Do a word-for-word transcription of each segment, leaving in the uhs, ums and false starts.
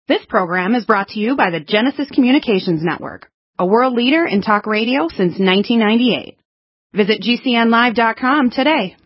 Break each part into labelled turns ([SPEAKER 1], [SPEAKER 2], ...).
[SPEAKER 1] This program is brought to you by the Genesis Communications Network, a world leader in talk radio since nineteen ninety-eight. Visit G C N live dot com today.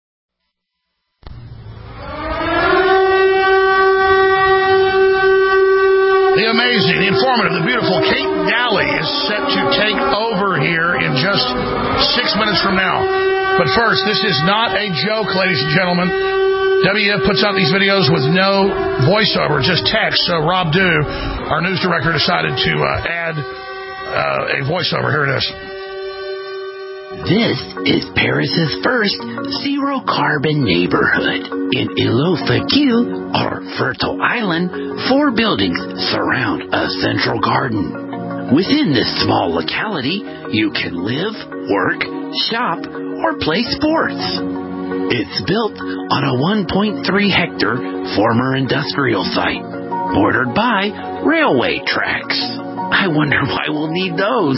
[SPEAKER 2] The amazing, the informative, the beautiful Kate Daly is set to take over here in just six minutes from now. But first, this is not a joke, ladies and gentlemen. W F puts out these videos with no voiceover, just text. So Rob Dew, our news director, decided to uh, add uh, a voiceover. Here it is.
[SPEAKER 3] This is Paris's first zero-carbon neighborhood. In Ilofaq, our fertile island, four buildings surround a central garden. Within this small locality, you can live, work, shop, or play sports. It's built on a one point three hectare former industrial site, bordered by railway tracks. I wonder why we'll need those.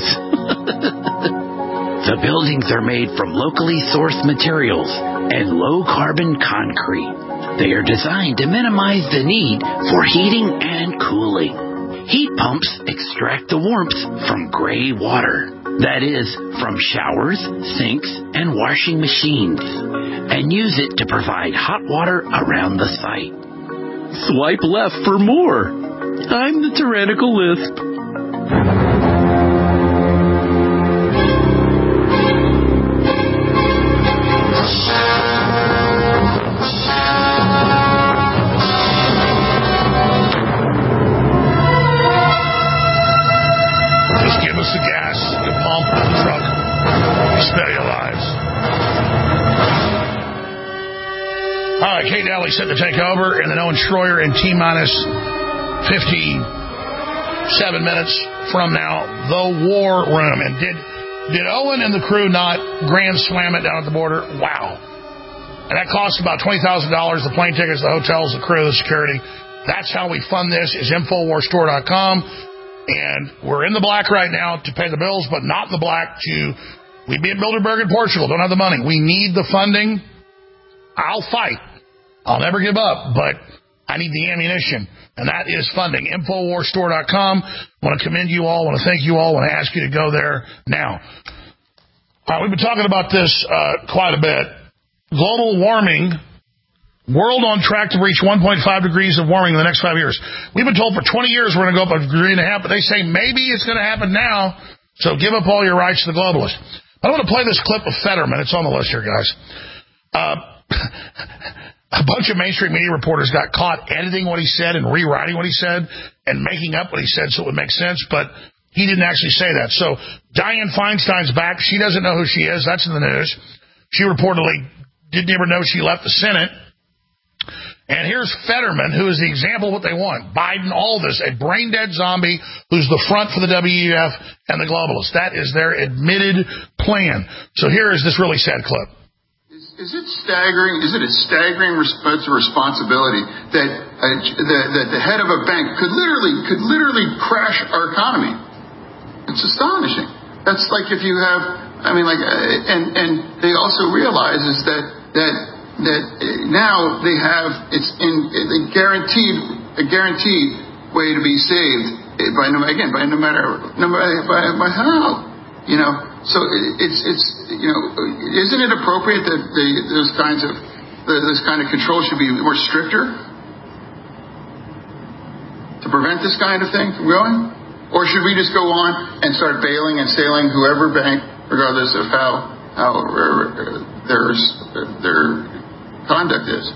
[SPEAKER 3] The buildings are made from locally sourced materials and low-carbon concrete. They are designed to minimize the need for heating and cooling. Heat pumps extract the warmth from gray water. That is, from showers, sinks, and washing machines, and use it to provide hot water around the site. Swipe left for more. I'm the Tyrannical Lisp.
[SPEAKER 2] Kate Daly set to take over, and then Owen Schroyer in T-minus fifty-seven minutes from now, the War Room. And did did Owen and the crew not grand slam it down at the border? Wow. And that cost about twenty thousand dollars, the plane tickets, the hotels, the crew, the security. That's how we fund this, is Infowars Store dot com. And we're in the black right now to pay the bills, but not in the black to... We'd be at Bilderberg in Portugal, don't have the money. We need the funding. I'll fight. I'll never give up, but I need the ammunition, and that is funding. Infowars Store dot com. I want to commend you all. I want to thank you all. I want to ask you to go there now. All right, we've been talking about this uh, quite a bit. Global warming, world on track to reach one point five degrees of warming in the next five years. We've been told for twenty years we're going to go up a degree and a half, but they say maybe it's going to happen now, so give up all your rights to the globalists. I want to play this clip of Fetterman. It's on the list here, guys. Uh... A bunch of mainstream media reporters got caught editing what he said and rewriting what he said and making up what he said so it would make sense, but he didn't actually say that. So Dianne Feinstein's back. She doesn't know who she is. That's in the news. She reportedly didn't even know she left the Senate. And here's Fetterman, who is the example of what they want. Biden, all this, a brain-dead zombie who's the front for the W E F and the globalists. That is their admitted plan. So here is this really sad clip.
[SPEAKER 4] Is it staggering? Is it a staggering responsibility that uh, the, that the head of a bank could literally could literally crash our economy? It's astonishing. That's like if you have, I mean, like, uh, and and they also realize is that that that now they have it's in a guaranteed a guaranteed way to be saved by no again by no matter no matter by, by how. You know, so it's it's you know, isn't it appropriate that the, those kinds of the, this kind of control should be more stricter to prevent this kind of thing from going, or should we just go on and start bailing and sailing whoever bank, regardless of how how uh, their their conduct is?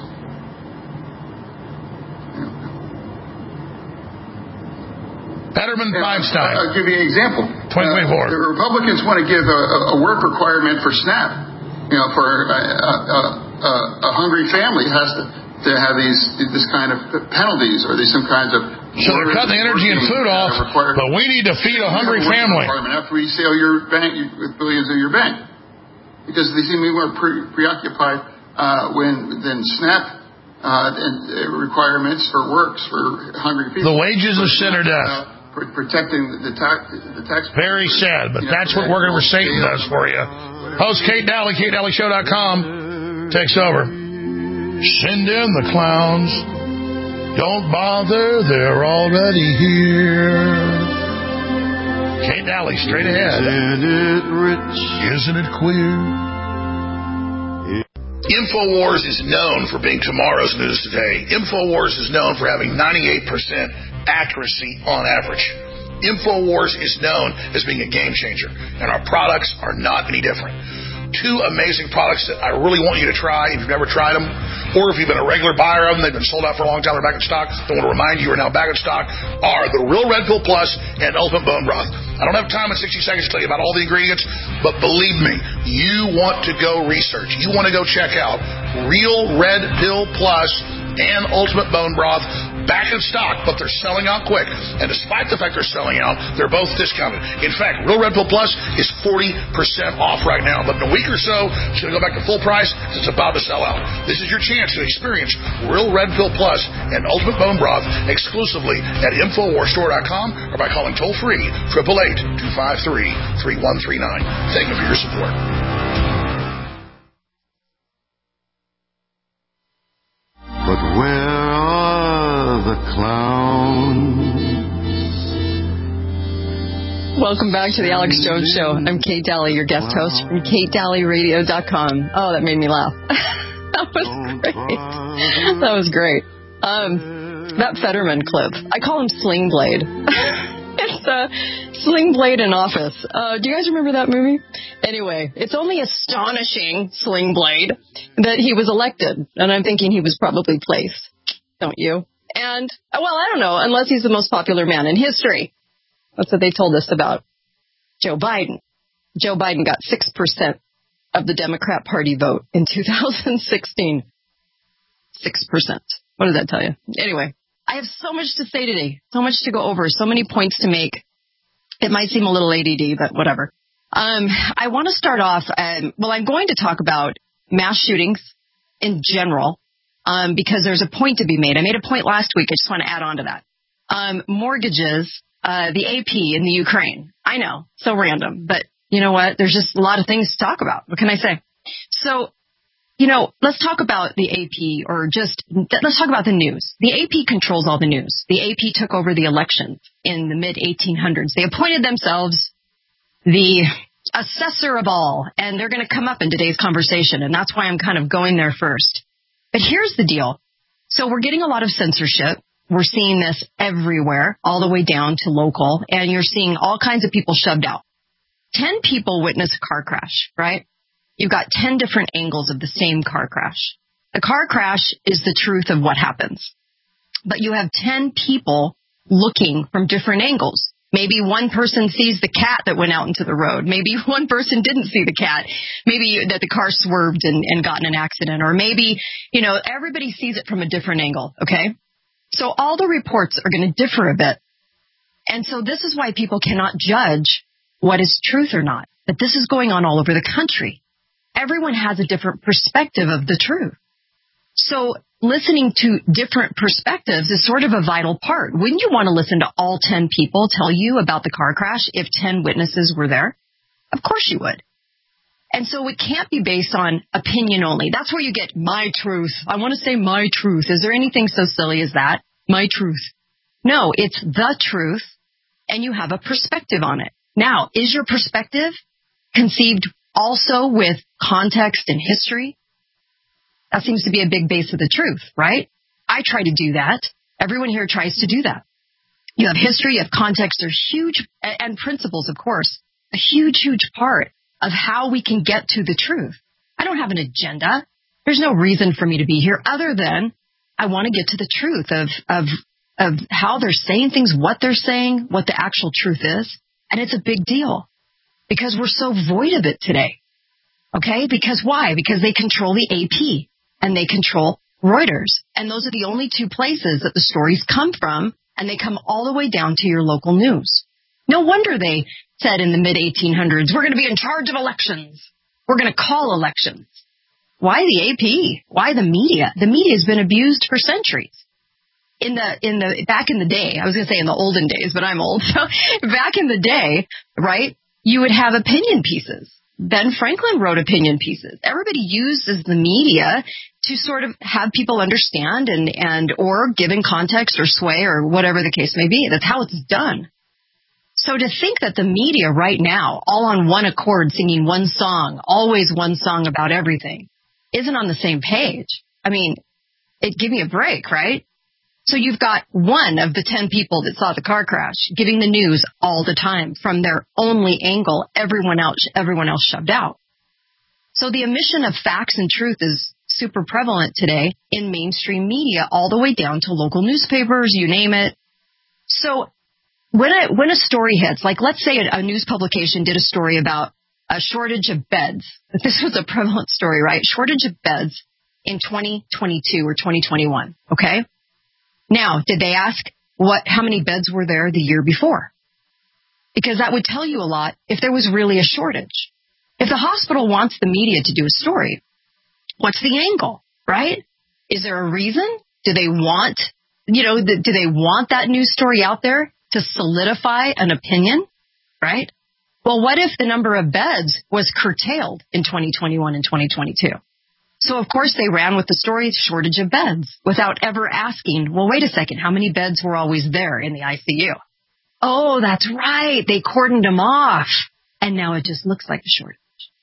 [SPEAKER 2] Fetterman Feinstein.
[SPEAKER 4] I'll give you an example.
[SPEAKER 2] twenty twenty-four.
[SPEAKER 4] Uh, the Republicans want to give a, a work requirement for SNAP. You know, for a, a, a, a hungry family has to, to have these this kind of penalties or these some kinds of.
[SPEAKER 2] So they're cutting the energy and food off, uh, but we need to feed a hungry family.
[SPEAKER 4] After we sell your bank with billions of your bank, because they seem to be more pre- preoccupied uh, when than SNAP. Uh, and uh, requirements for works for hungry people.
[SPEAKER 2] The wages of sin or death.
[SPEAKER 4] Uh, pr- protecting the tax, the tax.
[SPEAKER 2] Very sad, but that's what working for Satan does for you. Host Kate Daly, Kate Daly Show dot com takes over. Send in the clowns. Don't bother, they're already here. Kate Daly, straight ahead.
[SPEAKER 5] Isn't it rich?
[SPEAKER 2] Isn't it queer? InfoWars is known for being tomorrow's news today. InfoWars is known for having ninety-eight percent accuracy on average. InfoWars is known as being a game changer, and our products are not any different. Two amazing products that I really want you to try if you've never tried them, or if you've been a regular buyer of them, they've been sold out for a long time, they're back in stock, I want to remind you are now back in stock, are the Real Red Pill Plus and Ultimate Bone Broth. I don't have time in sixty seconds to tell you about all the ingredients, but believe me, you want to go research. You want to go check out Real Red Pill Plus and Ultimate Bone Broth, back in stock, but they're selling out quick. And despite the fact they're selling out, they're both discounted. In fact, Real Red Pill Plus is forty percent off right now, but in a week or so, it's going to go back to full price because it's about to sell out. This is your chance to experience Real Red Pill Plus and Ultimate Bone Broth exclusively at Infowars Store dot com or by calling toll-free eight eight eight, two five three, three one three nine. Thank you for your support.
[SPEAKER 5] But where are the clowns?
[SPEAKER 6] Welcome back to the Alex Jones Show. I'm Kate Daly, your guest host from Kate Daly Radio dot com. Oh, that made me laugh. That was great. That was great. Um, that Fetterman clip, I call him Sling Blade. It's uh, Sling Blade in Office. Uh, do you guys remember that movie? Anyway, it's only astonishing, Sling Blade, that he was elected. And I'm thinking he was probably placed. Don't you? And, well, I don't know, unless he's the most popular man in history. That's what they told us about Joe Biden. Joe Biden got six percent of the Democrat Party vote in two thousand sixteen. six percent. What does that tell you? Anyway, I have so much to say today, so much to go over, so many points to make. It might seem a little A D D, but whatever. Um, I want to start off, um, well, I'm going to talk about mass shootings in general, um, because there's a point to be made. I made a point last week. I just want to add on to that. Um, mortgages, uh, the A P in the Ukraine. I know, so random, but you know what? There's just a lot of things to talk about. What can I say? So, you know, let's talk about the A P, or just, let's talk about the news. The A P controls all the news. The A P took over the election in the mid eighteen hundreds. They appointed themselves the assessor of all, and they're going to come up in today's conversation, and that's why I'm kind of going there first. But here's the deal. So we're getting a lot of censorship. We're seeing this everywhere, all the way down to local, and you're seeing all kinds of people shoved out. Ten people witness a car crash, right? You've got ten different angles of the same car crash. The car crash is the truth of what happens. But you have ten people looking from different angles. Maybe one person sees the cat that went out into the road. Maybe one person didn't see the cat. Maybe that the car swerved and, and got in an accident. Or maybe, you know, everybody sees it from a different angle, okay? So all the reports are going to differ a bit. And so this is why people cannot judge what is truth or not. But this is going on all over the country. Everyone has a different perspective of the truth. So listening to different perspectives is sort of a vital part. Wouldn't you want to listen to all ten people tell you about the car crash if ten witnesses were there? Of course you would. And so it can't be based on opinion only. That's where you get my truth. I want to say my truth. Is there anything so silly as that? My truth. No, it's the truth, and you have a perspective on it. Now, is your perspective conceived also with context and history? That seems to be a big base of the truth, right? I try to do that. Everyone here tries to do that. You have history, you have context. They're huge, and principles, of course, a huge, huge part of how we can get to the truth. I don't have an agenda. There's no reason for me to be here other than I want to get to the truth of, of, of how they're saying things, what they're saying, what the actual truth is. And it's a big deal because we're so void of it today. Okay? Because why? Because they control the A P and they control Reuters. And those are the only two places that the stories come from, and they come all the way down to your local news. No wonder they said in the mid eighteen hundreds, we're going to be in charge of elections. We're going to call elections. Why the A P? Why the media? The media has been abused for centuries. In the, in the, back in the day, I was going to say in the olden days, but I'm old. So back in the day, right, you would have opinion pieces. Ben Franklin wrote opinion pieces. Everybody uses the media to sort of have people understand and, and or give in context or sway or whatever the case may be. That's how it's done. So to think that the media right now, all on one accord, singing one song, always one song about everything, isn't on the same page. I mean, it give me a break, right? So you've got one of the ten people that saw the car crash giving the news all the time from their only angle, everyone else, everyone else shoved out. So the omission of facts and truth is super prevalent today in mainstream media, all the way down to local newspapers, you name it. So when a, when a story hits, like let's say a, a news publication did a story about a shortage of beds. This was a prevalent story, right? Shortage of beds in twenty twenty-two or twenty twenty-one, okay? Now, did they ask what, how many beds were there the year before? Because that would tell you a lot if there was really a shortage. If the hospital wants the media to do a story, what's the angle, right? Is there a reason? Do they want, you know, the, do they want that news story out there to solidify an opinion, right? Well, what if the number of beds was curtailed in twenty twenty-one and twenty twenty-two? So, of course, they ran with the story shortage of beds without ever asking, well, wait a second, how many beds were always there in the I C U? Oh, that's right. They cordoned them off. And now it just looks like a shortage.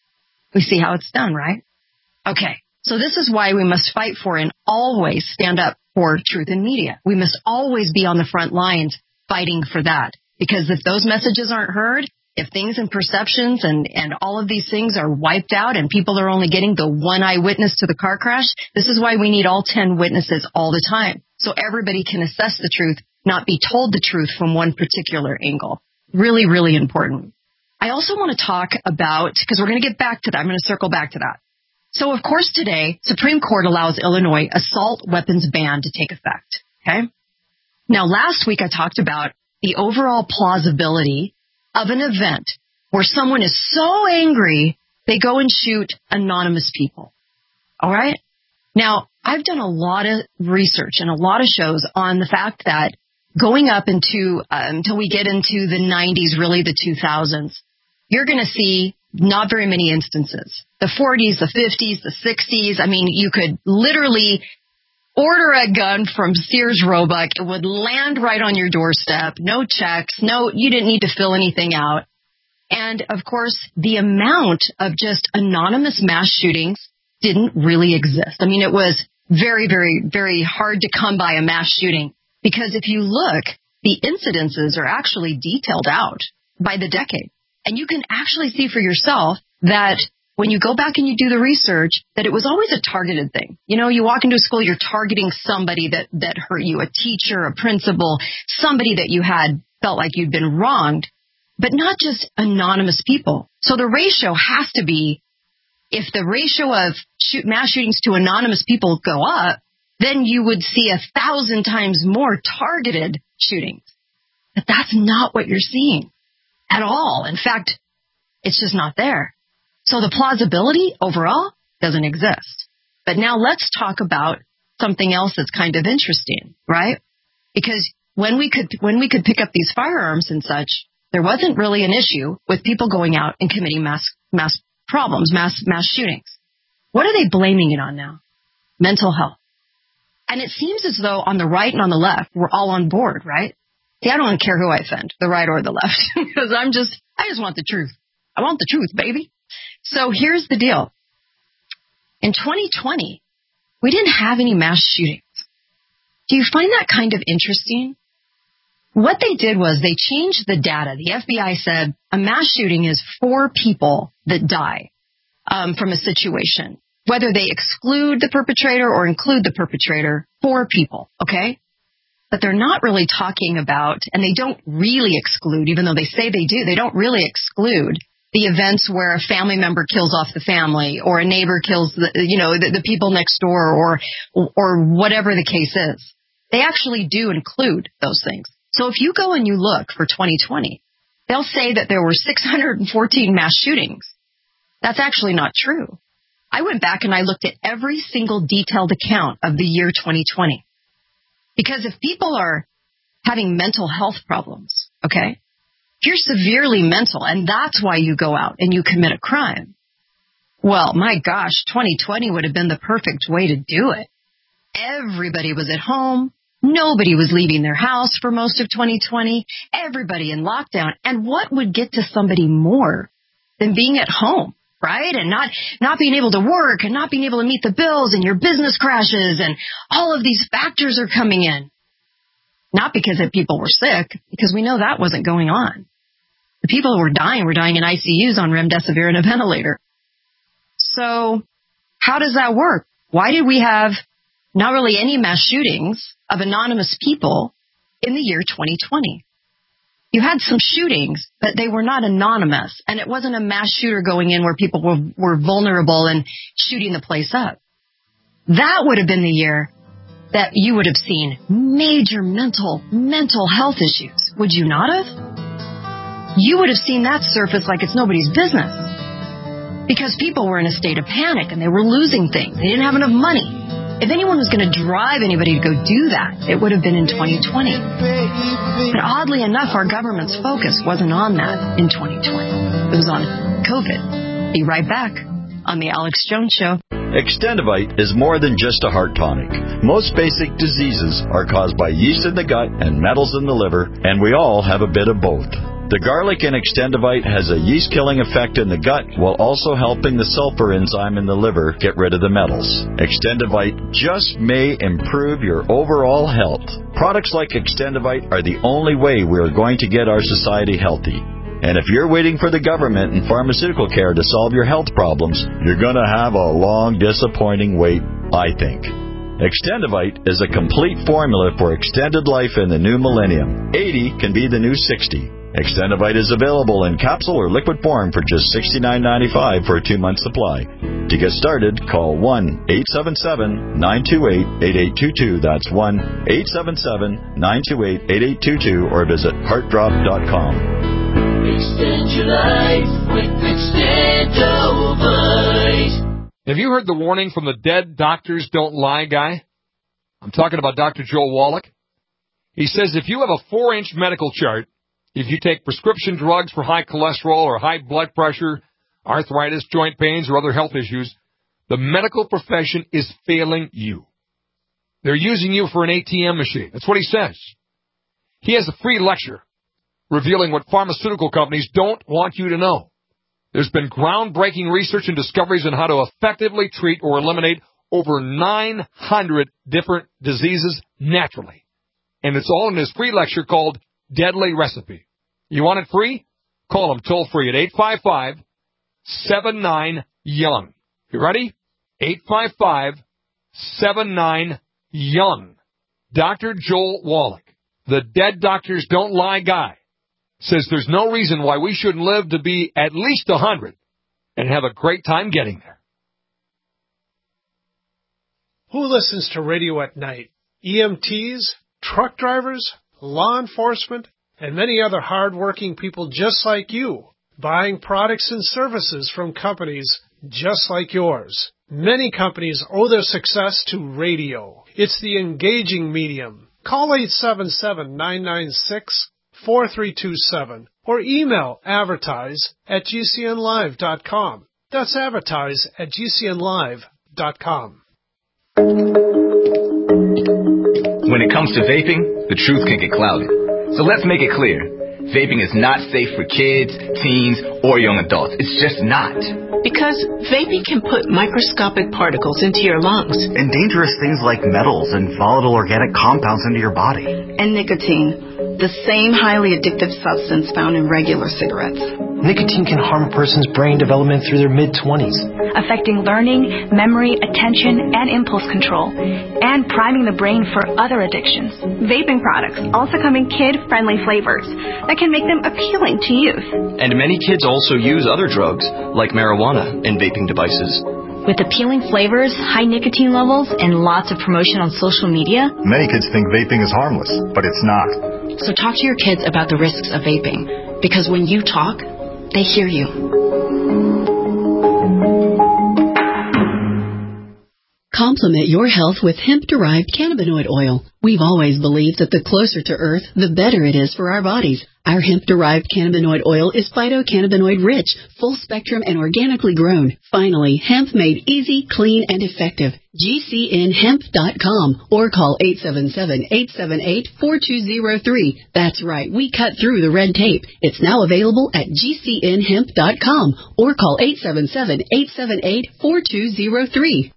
[SPEAKER 6] We see how it's done, right? Okay. So this is why we must fight for and always stand up for truth in media. We must always be on the front lines fighting for that. Because if those messages aren't heard, if things and perceptions and, and all of these things are wiped out and people are only getting the one eyewitness to the car crash, this is why we need all ten witnesses all the time. So everybody can assess the truth, not be told the truth from one particular angle. Really, really important. I also want to talk about, because we're going to get back to that, I'm going to circle back to that. So, of course, today, Supreme Court allows Illinois assault weapons ban to take effect. Okay? Now, last week I talked about the overall plausibility of an event where someone is so angry, they go and shoot anonymous people. All right? Now, I've done a lot of research and a lot of shows on the fact that going up into, uh, until we get into the nineties, really the two thousands, you're going to see not very many instances. The forties, the fifties, the sixties, I mean, you could literally order a gun from Sears Roebuck. It would land right on your doorstep. No checks. No, you didn't need to fill anything out. And, of course, the amount of just anonymous mass shootings didn't really exist. I mean, it was very, very, very hard to come by a mass shooting because if you look, the incidences are actually detailed out by the decade. And you can actually see for yourself that when you go back and you do the research, that it was always a targeted thing. You know, you walk into a school, you're targeting somebody that, that hurt you, a teacher, a principal, somebody that you had felt like you'd been wronged, but not just anonymous people. So the ratio has to be, if the ratio of shoot, mass shootings to anonymous people go up, then you would see a thousand times more targeted shootings. But that's not what you're seeing at all. In fact, it's just not there. So the plausibility overall doesn't exist. But now let's talk about something else that's kind of interesting, right? Because when we could when we could pick up these firearms and such, there wasn't really an issue with people going out and committing mass mass problems, mass mass shootings. What are they blaming it on now? Mental health. And it seems as though on the right and on the left, we're all on board, right? See, I don't care who I offend, the right or the left, because I'm just, I just want the truth. I want the truth, baby. So here's the deal. In twenty twenty, we didn't have any mass shootings. Do you find that kind of interesting? What they did was they changed the data. The F B I said a mass shooting is four people that die um, from a situation. Whether they exclude the perpetrator or include the perpetrator, four people, okay? But they're not really talking about, and they don't really exclude, even though they say they do, they don't really exclude the events where a family member kills off the family or a neighbor kills the, you know, the, the people next door or, or whatever the case is. They actually do include those things. So if you go and you look for twenty twenty, they'll say that there were six hundred fourteen mass shootings. That's actually not true. I went back and I looked at every single detailed account of the year twenty twenty. Because if people are having mental health problems, okay, If you're severely mental and that's why you go out and you commit a crime, well, my gosh, twenty twenty would have been the perfect way to do it. Everybody was at home. Nobody was leaving their house for most of twenty twenty. Everybody in lockdown. And what would get to somebody more than being at home, right? And not, not being able to work and not being able to meet the bills and your business crashes and all of these factors are coming in. Not because that people were sick, because we know that wasn't going on. The people who were dying were dying in I C Us on remdesivir and a ventilator. So how does that work? Why did we have not really any mass shootings of anonymous people in the year twenty twenty? You had some shootings, but they were not anonymous, and it wasn't a mass shooter going in where people were, were vulnerable and shooting the place up. That would have been the year that you would have seen major mental, mental health issues. Would you not have? You would have seen that surface like it's nobody's business. Because people were in a state of panic and they were losing things. They didn't have enough money. If anyone was going to drive anybody to go do that, it would have been in twenty twenty. But oddly enough, our government's focus wasn't on that in twenty twenty. It was on COVID. Be right back on The Alex Jones Show.
[SPEAKER 7] Extendivite is more than just a heart tonic. Most basic diseases are caused by yeast in the gut and metals in the liver, and we all have a bit of both. The garlic in Extendivite has a yeast-killing effect in the gut while also helping the sulfur enzyme in the liver get rid of the metals. Extendivite just may improve your overall health. Products like Extendivite are the only way we are going to get our society healthy. And if you're waiting for the government and pharmaceutical care to solve your health problems, you're going to have a long, disappointing wait, I think. Extendivite is a complete formula for extended life in the new millennium. eighty can be the new sixty. Extendivite is available in capsule or liquid form for just sixty-nine ninety-five for a two-month supply. To get started, call one eight seven seven, nine two eight, eight eight two two. That's one eight seven seven, nine two eight, eight eight two two or visit heart drop dot com.
[SPEAKER 8] Extend your life with Extendivite.
[SPEAKER 9] Have you heard the warning from the Dead Doctors Don't Lie guy? I'm talking about Doctor Joel Wallach. He says if you have a four-inch medical chart, if you take prescription drugs for high cholesterol or high blood pressure, arthritis, joint pains, or other health issues, the medical profession is failing you. They're using you for an A T M machine. That's what he says. He has a free lecture revealing what pharmaceutical companies don't want you to know. There's been groundbreaking research and discoveries on how to effectively treat or eliminate over nine hundred different diseases naturally. And it's all in his free lecture called Deadly Recipe. You want it free? Call him toll free at eight five five, seven nine, young. You ready? eight five five, seven nine, young. Doctor Joel Wallach, the Dead Doctors Don't Lie guy, says there's no reason why we shouldn't live to be at least one hundred and have a great time getting there.
[SPEAKER 10] Who listens to radio at night? E M Ts, truck drivers, law enforcement, and many other hard-working people just like you, buying products and services from companies just like yours. Many companies owe their success to radio. It's the engaging medium. Call eight seven seven, nine nine six, four three two seven or email advertise at g c n live dot com. That's advertise at g c n live dot com.
[SPEAKER 11] When it comes to vaping, the truth can get clouded. So let's make it clear. Vaping is not safe for kids, teens, or young adults. It's just not.
[SPEAKER 12] Because vaping can put microscopic particles into your lungs.
[SPEAKER 13] And dangerous things like metals and volatile organic compounds into your body.
[SPEAKER 14] And nicotine, the same highly addictive substance found in regular cigarettes.
[SPEAKER 15] Nicotine can harm a person's brain development through their mid-twenties,
[SPEAKER 16] affecting learning, memory, attention, and impulse control, and priming the brain for other addictions.
[SPEAKER 17] Vaping products also come in kid-friendly flavors that can make them appealing to youth.
[SPEAKER 18] And many kids also use other drugs, like marijuana, in vaping devices.
[SPEAKER 19] With appealing flavors, high nicotine levels, and lots of promotion on social media,
[SPEAKER 20] many kids think vaping is harmless, but it's not.
[SPEAKER 19] So talk to your kids about the risks of vaping, because when you talk, they hear you.
[SPEAKER 21] Complement your health with hemp-derived cannabinoid oil. We've always believed that the closer to Earth, the better it is for our bodies. Our hemp-derived cannabinoid oil is phytocannabinoid rich, full spectrum, and organically grown. Finally, hemp made easy, clean, and effective. G C N hemp dot com or call eight seven seven, eight seven eight, four two zero three. That's right, we cut through the red tape. It's now available at G C N hemp dot com or call eight seven seven, eight seven eight, four two zero three.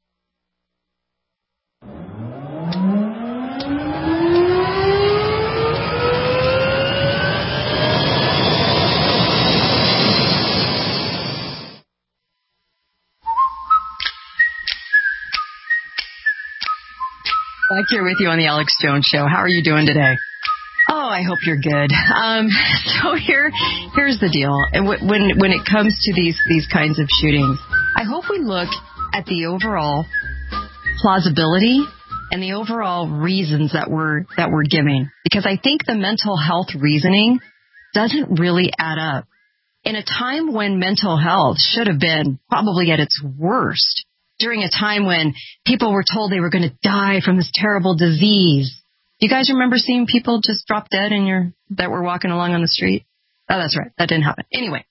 [SPEAKER 6] Back here with you on the Alex Jones Show. How are you doing today? Oh, I hope you're good. Um, so here, here's the deal. When when it comes to these these kinds of shootings, I hope we look at the overall plausibility and the overall reasons that we're that we're giving, because I think the mental health reasoning doesn't really add up. In a time when mental health should have been probably at its worst, during a time when people were told they were going to die from this terrible disease. Do you guys remember seeing people just drop dead in your that were walking along on the street? Oh, that's right. That didn't happen. Anyway,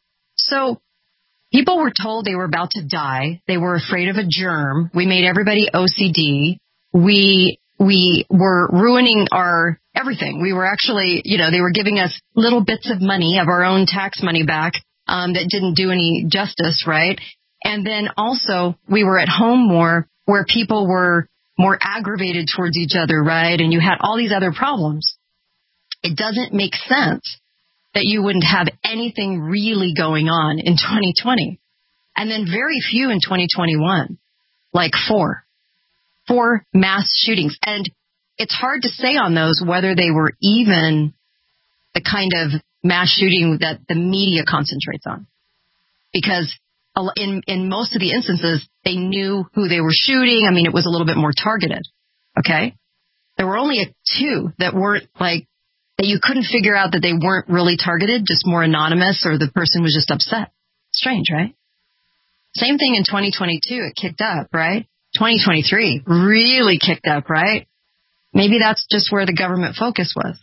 [SPEAKER 6] so people were told they were about to die. They were afraid of a germ. We made everybody O C D. We we were ruining our everything. We were actually, you know, they were giving us little bits of money of our own tax money back um, that didn't do any justice, right? And then also we were at home more, where people were more aggravated towards each other, right? And you had all these other problems. It doesn't make sense that you wouldn't have anything really going on in twenty twenty. And then very few in twenty twenty-one, like four, four mass shootings. And it's hard to say on those whether they were even the kind of mass shooting that the media concentrates on. Because In in most of the instances, they knew who they were shooting. I mean, it was a little bit more targeted, okay? There were only a two that weren't like, that you couldn't figure out that they weren't really targeted, just more anonymous, or the person was just upset. Strange, right? Same thing in twenty twenty-two, it kicked up, right? twenty twenty-three really kicked up, right? Maybe that's just where the government focus was.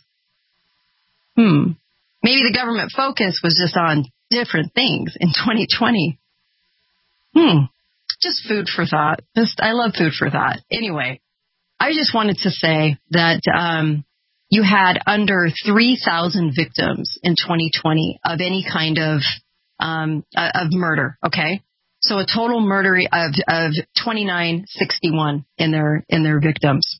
[SPEAKER 6] Hmm. Maybe the government focus was just on different things in twenty twenty. Hmm. Just food for thought. Just, I love food for thought. Anyway, I just wanted to say that um, you had under three thousand victims in twenty twenty of any kind of um, of murder. Okay, so a total murder of of twenty-nine sixty-one in their in their victims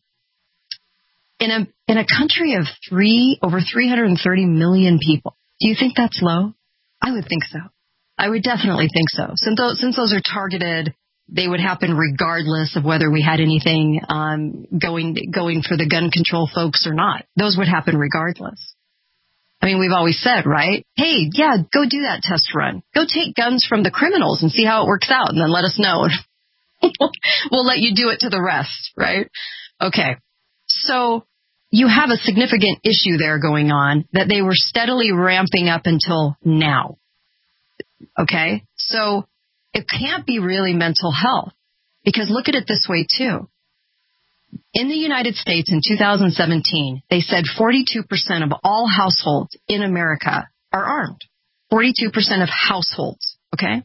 [SPEAKER 6] in a in a country of three over three hundred thirty million people. Do you think that's low? I would think so. I would definitely think so. Since those, since those are targeted, they would happen regardless of whether we had anything um, going going for the gun control folks or not. Those would happen regardless. I mean, we've always said, right? Hey, yeah, go do that test run. Go take guns from the criminals and see how it works out, and then let us know. We'll let you do it to the rest, right? Okay. So you have a significant issue there going on that they were steadily ramping up until now. Okay, so it can't be really mental health, because look at it this way, too. In the United States in two thousand seventeen, they said forty-two percent of all households in America are armed. forty-two percent of households, okay?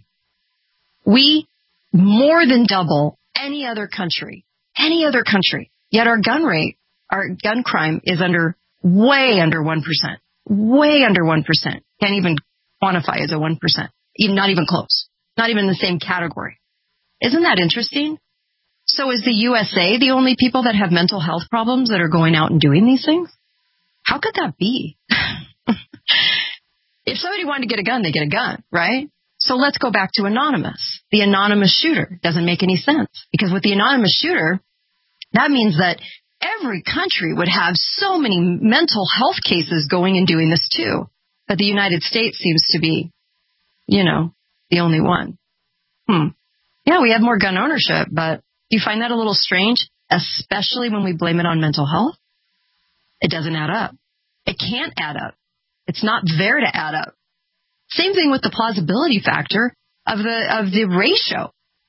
[SPEAKER 6] We more than double any other country, any other country. Yet our gun rate, our gun crime is under, way under one percent. Way under one percent. Can't even quantify as a one percent. Even, not even close. Not even in the same category. Isn't that interesting? So is the U S A the only people that have mental health problems that are going out and doing these things? How could that be? If somebody wanted to get a gun, they get a gun, right? So let's go back to anonymous. The anonymous shooter doesn't make any sense, because with the anonymous shooter, that means that every country would have so many mental health cases going and doing this too. But the United States seems to be, you know, the only one. Hmm. Yeah, we have more gun ownership, but do you find that a little strange, especially when we blame it on mental health? It doesn't add up. It can't add up. It's not there to add up. Same thing with the plausibility factor of the of the ratio.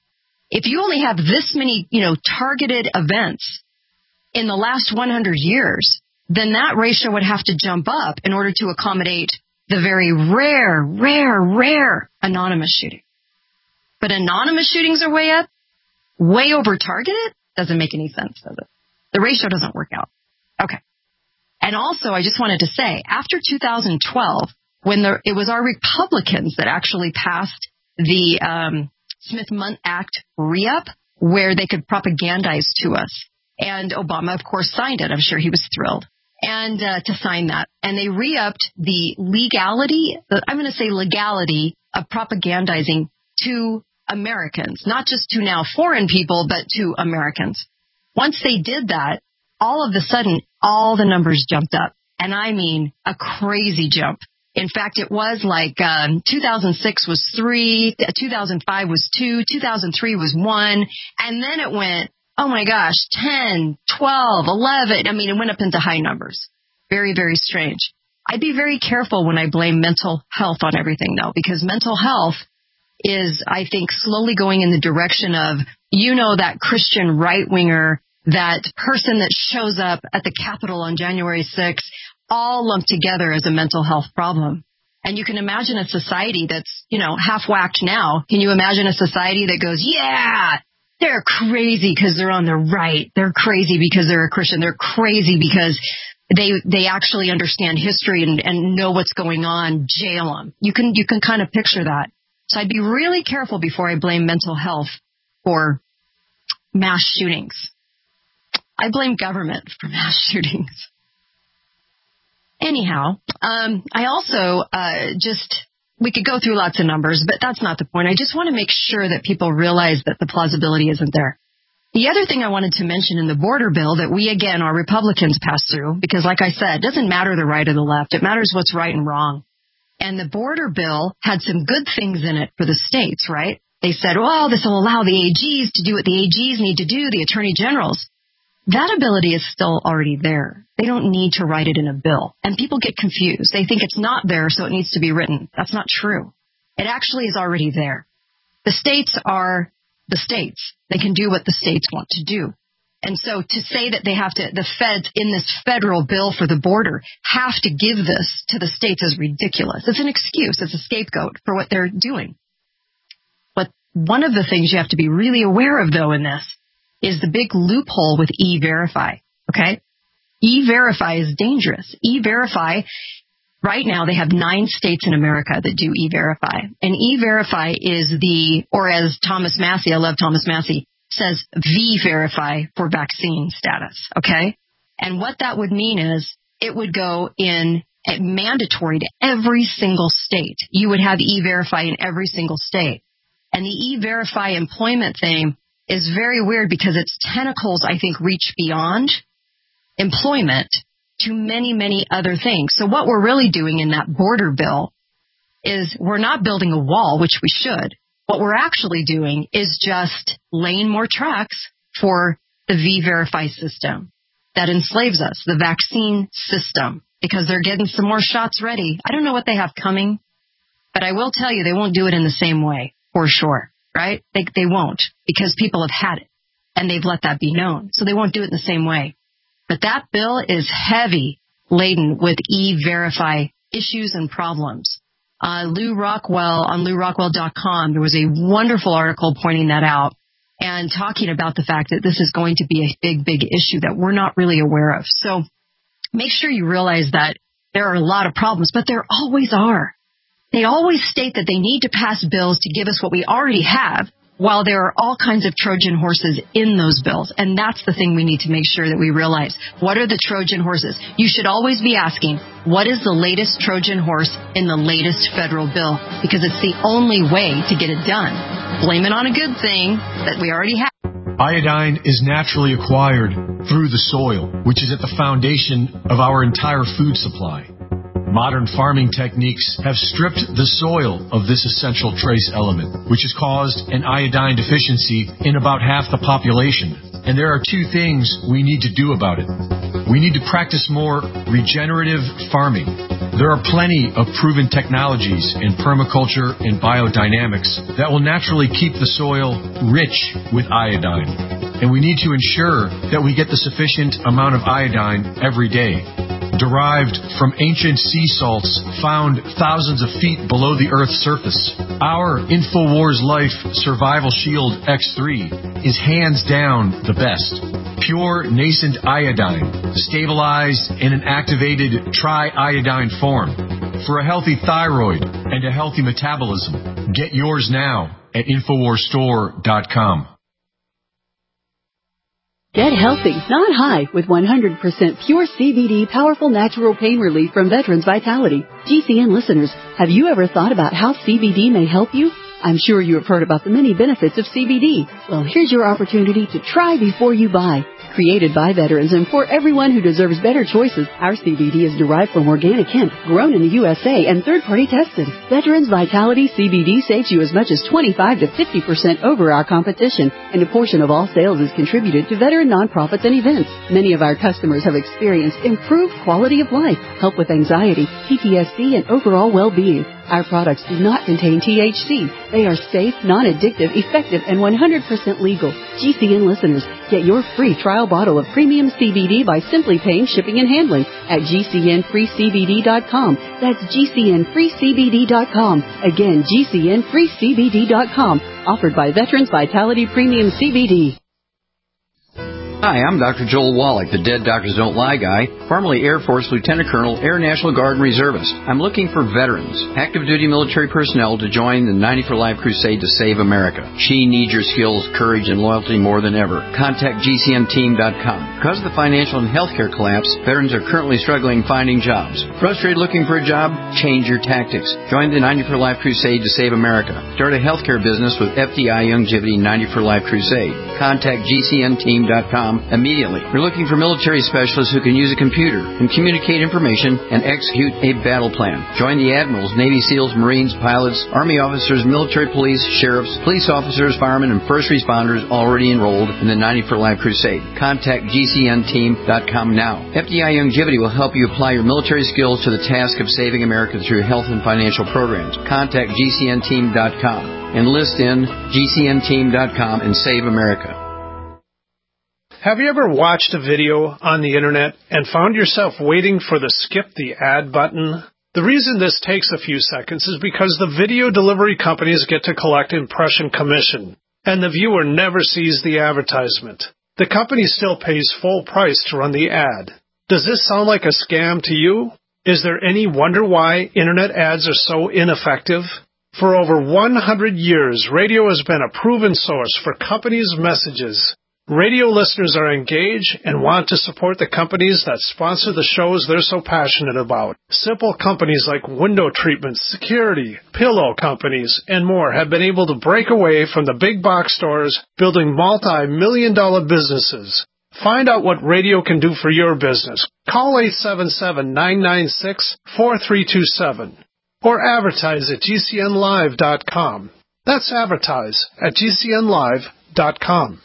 [SPEAKER 6] If you only have this many, you know, targeted events in the last one hundred years, then that ratio would have to jump up in order to accommodate the very rare, rare, rare anonymous shooting. But anonymous shootings are way up, way over targeted? Doesn't make any sense, does it? The ratio doesn't work out. Okay. And also, I just wanted to say, after two thousand twelve, when the, it was our Republicans that actually passed the um, Smith-Mundt Act re-up, where they could propagandize to us. And Obama, of course, signed it. I'm sure he was thrilled. And uh, to sign that. And they re-upped the legality, the, I'm going to say legality, of propagandizing to Americans. Not just to now foreign people, but to Americans. Once they did that, all of a sudden, all the numbers jumped up. And I mean a crazy jump. In fact, it was like um, two thousand six was three, two thousand five was two, two thousand three was one, and then it went, oh my gosh, ten, twelve, eleven. I mean, it went up into high numbers. Very, very strange. I'd be very careful when I blame mental health on everything, though, because mental health is, I think, slowly going in the direction of, you know, that Christian right-winger, that person that shows up at the Capitol on January sixth, all lumped together as a mental health problem. And you can imagine a society that's, you know, half-whacked now. Can you imagine a society that goes, yeah, they're crazy because they're on the right. They're crazy because they're a Christian. They're crazy because they they actually understand history and, and know what's going on. Jail them. You can, you can kind of picture that. So I'd be really careful before I blame mental health for mass shootings. I blame government for mass shootings. Anyhow, um, I also uh, just, we could go through lots of numbers, but that's not the point. I just want to make sure that people realize that the plausibility isn't there. The other thing I wanted to mention in the border bill that we, again, our Republicans passed through, because like I said, it doesn't matter the right or the left. It matters what's right and wrong. And the border bill had some good things in it for the states, right? They said, well, this will allow the A Gs to do what the A Gs need to do, the attorney generals. That ability is still already there. They don't need to write it in a bill. And people get confused. They think it's not there, so it needs to be written. That's not true. It actually is already there. The states are the states. They can do what the states want to do. And so to say that they have to, the feds in this federal bill for the border have to give this to the states is ridiculous. It's an excuse. It's a scapegoat for what they're doing. But one of the things you have to be really aware of, though, in this is the big loophole with E-Verify, okay? E-Verify is dangerous. E-Verify, right now they have nine states in America that do E-Verify. And E-Verify is the, or as Thomas Massey, I love Thomas Massey, says V-Verify for vaccine status, okay? And what that would mean is it would go in mandatory to every single state. You would have E-Verify in every single state. And the E-Verify employment thing is very weird because its tentacles, I think, reach beyond employment to many, many other things. So what we're really doing in that border bill is we're not building a wall, which we should. What we're actually doing is just laying more tracks for the V-Verify system that enslaves us, the vaccine system, because they're getting some more shots ready. I don't know what they have coming, but I will tell you they won't do it in the same way, for sure. Right? They they won't, because people have had it, and they've let that be known. So they won't do it in the same way. But that bill is heavy laden with E-Verify issues and problems. Uh, Lou Rockwell on lou rockwell dot com, there was a wonderful article pointing that out and talking about the fact that this is going to be a big, big issue that we're not really aware of. So make sure you realize that there are a lot of problems, but there always are. They always state that they need to pass bills to give us what we already have, while there are all kinds of Trojan horses in those bills. And that's the thing we need to make sure that we realize. What are the Trojan horses? You should always be asking, what is the latest Trojan horse in the latest federal bill? Because it's the only way to get it done. Blame it on a good thing that we already have.
[SPEAKER 1] Iodine is naturally acquired through the soil, which is at the foundation of our entire food supply. Modern farming techniques have stripped the soil of this essential trace element, which has caused an iodine deficiency in about half the population. And there are two things we need to do about it. We need to practice more regenerative farming. There are plenty of proven technologies in permaculture and biodynamics that will naturally keep the soil rich with iodine. And we need to ensure that we get the sufficient amount of iodine every day. Derived from ancient sea salts found thousands of feet below the Earth's surface. Our InfoWars Life Survival Shield X three is hands down the best. Pure nascent iodine, stabilized in an activated tri-iodine form. For a healthy thyroid and a healthy metabolism. Get yours now at Infowars Store dot com.
[SPEAKER 21] Get healthy, not high, with one hundred percent pure C B D powerful natural pain relief from Veterans Vitality. G C N listeners, have you ever thought about how C B D may help you? I'm sure you have heard about the many benefits of C B D. Well, here's your opportunity to try before you buy. Created by veterans and for everyone who deserves better choices, our C B D is derived from organic hemp, grown in the U S A and third-party tested. Veterans Vitality C B D saves you as much as twenty-five to fifty percent over our competition, and a portion of all sales is contributed to veteran nonprofits and events. Many of our customers have experienced improved quality of life, help with anxiety, P T S D, and overall well-being. Our products do not contain T H C. They are safe, non-addictive, effective, and one hundred percent legal. G C N listeners, get your free trial bottle of premium C B D by simply paying shipping and handling at G C N free C B D dot com. That's G C N free C B D dot com. Again, G C N free C B D dot com. Offered by Veterans Vitality Premium C B D.
[SPEAKER 3] Hi, I'm Doctor Joel Wallach, the Dead Doctors Don't Lie guy, formerly Air Force Lieutenant Colonel, Air National Guard and Reservist. I'm looking for veterans, active duty military personnel to join the ninety for Life crusade to save America. She needs your skills, courage, and loyalty more than ever. Contact G C N team dot com. Because of the financial and healthcare collapse, veterans are currently struggling finding jobs. Frustrated looking for a job? Change your tactics. Join the ninety for Life crusade to save America. Start a healthcare business with F D I Longevity ninety for Life crusade. Contact G C N team dot com immediately. We're looking for military specialists who can use a computer and communicate information and execute a battle plan. Join the admirals, Navy SEALs, Marines, pilots, Army officers, military police, sheriffs, police officers, firemen, and first responders already enrolled in the ninety for Life crusade. Contact G C N team dot com now. F D I Longevity will help you apply your military skills to the task of saving America through health and financial programs. Contact G C N team dot com. Enlist in G C N team dot com and save America.
[SPEAKER 10] Have you ever watched a video on the internet and found yourself waiting for the skip the ad button? The reason this takes a few seconds is because the video delivery companies get to collect impression commission, and the viewer never sees the advertisement. The company still pays full price to run the ad. Does this sound like a scam to you? Is there any wonder why internet ads are so ineffective? For over one hundred years, radio has been a proven source for companies' messages. Radio listeners are engaged and want to support the companies that sponsor the shows they're so passionate about. Simple companies like window treatments, security, pillow companies, and more have been able to break away from the big box stores, building multi-million dollar businesses. Find out what radio can do for your business. Call eight seven seven, nine nine six, four three two seven or advertise at G C N live dot com. That's advertise at G C N live dot com.